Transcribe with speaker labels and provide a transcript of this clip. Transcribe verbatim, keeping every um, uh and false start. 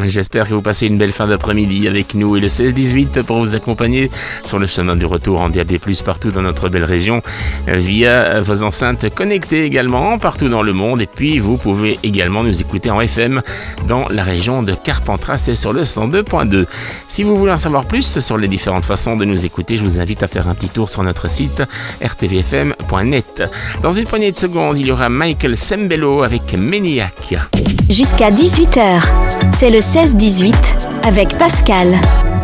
Speaker 1: J'espère que vous passez une belle fin d'après-midi avec nous et le seize dix-huit pour vous accompagner sur le chemin du retour en D A B plus, partout dans notre belle région via vos enceintes connectées également partout dans le monde. Et puis vous pouvez également nous écouter en F M dans la région de Carpentras et sur le cent deux point deux. Si vous voulez en savoir plus sur les différentes façons de nous écouter, je vous invite à faire un petit tour sur notre site r t v f m point net. Dans une poignée de secondes, il y aura Michael Sembello avec Maniac.
Speaker 2: Jusqu'à dix-huit heures, c'est le seize dix-huit avec Pascal.